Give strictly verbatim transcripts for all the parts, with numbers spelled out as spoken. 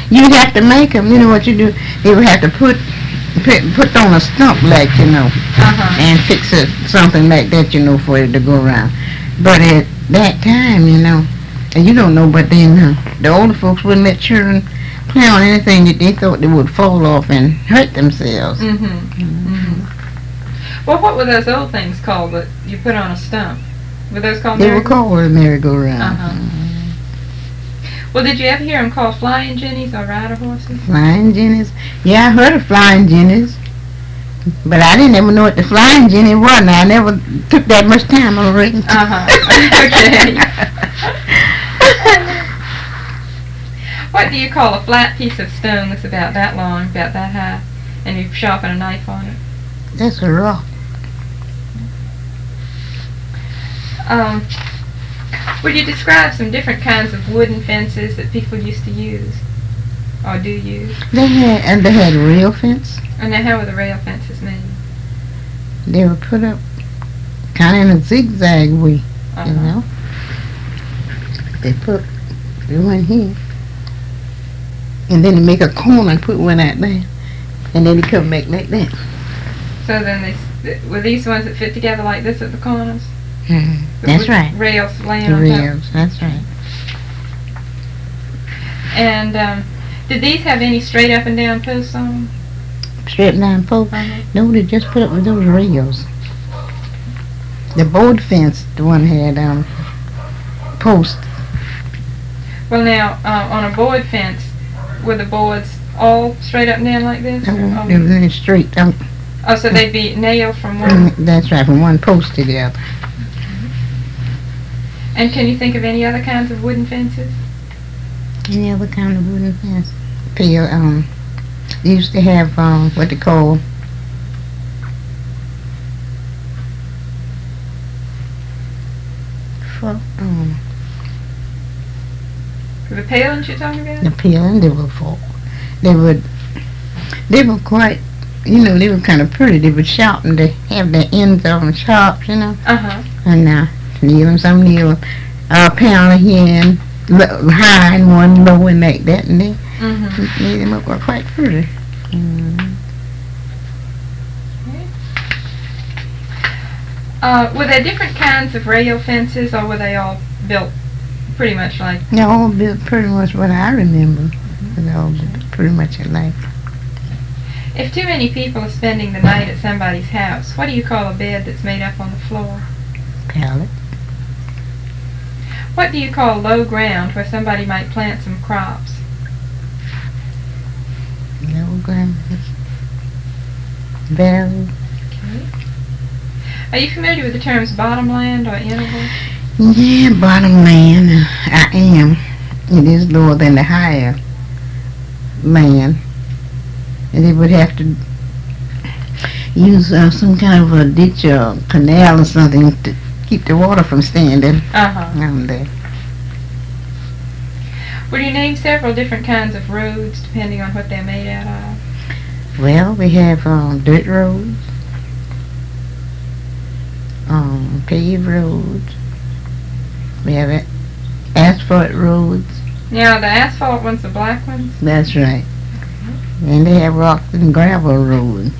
you'd have to make them. You know what you do? You would have to put put, put on a stump like, you know, uh-huh. and fix it something like that, you know, for it to go around. But at that time, you know, and you don't know, but then uh, the older folks wouldn't let children play on anything that they thought they would fall off and hurt themselves. Mm-hmm. Mm-hmm. Mm-hmm. Well, what were those old things called that you put on a stump? Were those called? They were called a merry-go-round. Uh-huh. Mm-hmm. Well, did you ever hear them called flying jennies or rider horses? Flying jennies? Yeah, I heard of flying jennies. But I didn't ever know what the flying jenny was. Now, I never took that much time on reading. Uh-huh. Okay. What do you call a flat piece of stone that's about that long, about that high, and you sharpen a knife on it? That's a rock. Um, would you describe some different kinds of wooden fences that people used to use, or do use? They had, and they had rail fence. And now, how were the rail fences made? They were put up kind of in a zigzag way, Uh-huh. you know. They put one here, and then they make a corner and put one out there, and then they come back like that. So then they, were these ones that fit together like this at the corners? Mm-hmm. That's With right. Rails laying The on rails, top. that's right. And um, did these have any straight up and down posts on them? Straight down post. Uh-huh. No, they just put up with those rails. The board fence, the one had um posts. Well, now uh, on a board fence, were the boards all straight up and down like this? Uh, Or- They was in straight. Um, oh, so they'd be nailed from one. mm, that's right, from one post to the other. And can you think of any other kinds of wooden fences? Any other kind of wooden fence? Peel, um, they used to have um what they call for um The palings you're talking about? the peeling. They were for they would they were quite, you know, they were kind of pretty. They were sharp and they have the ends of them sharp, you know. Uh-huh. And uh, kneel them, some kneel uh, pound here and lo- high and one low and like that, and they Mm-hmm. made them up were quite pretty. Mm. Uh, were there different kinds of rail fences, or were they all built pretty much like? They all built pretty much what I remember. They all built pretty much alike. If too many people are spending the night at somebody's house, what do you call a bed that's made up on the floor? Pallet. What do you call low ground where somebody might plant some crops? No ground. Barrel. Okay. Are you familiar with the terms bottomland or interval? Yeah, bottom land. uh, I am. It is lower than the higher land. And they would have to use uh, some kind of a ditch or canal or something to keep the water from standing Uh-huh. down there. Would you name several different kinds of roads depending on what they're made out of? Well, we have um, dirt roads, um, paved roads. We have a- asphalt roads. Now, the asphalt ones, the black ones? That's right. And they have rock and gravel roads.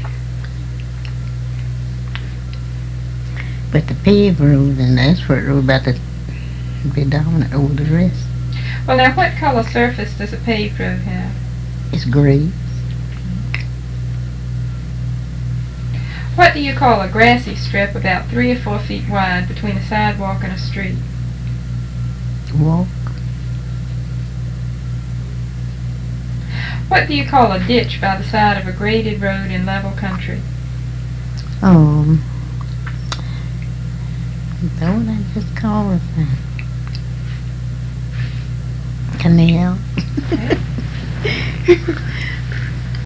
But the paved road and the asphalt road about to be dominant over the rest. Well, now, what color surface does a paved road have? It's gray. What do you call a grassy strip about three or four feet wide between a sidewalk and a street? Walk. What do you call a ditch by the side of a graded road in level country? Um, that what I just call it? uh, Canal. Okay.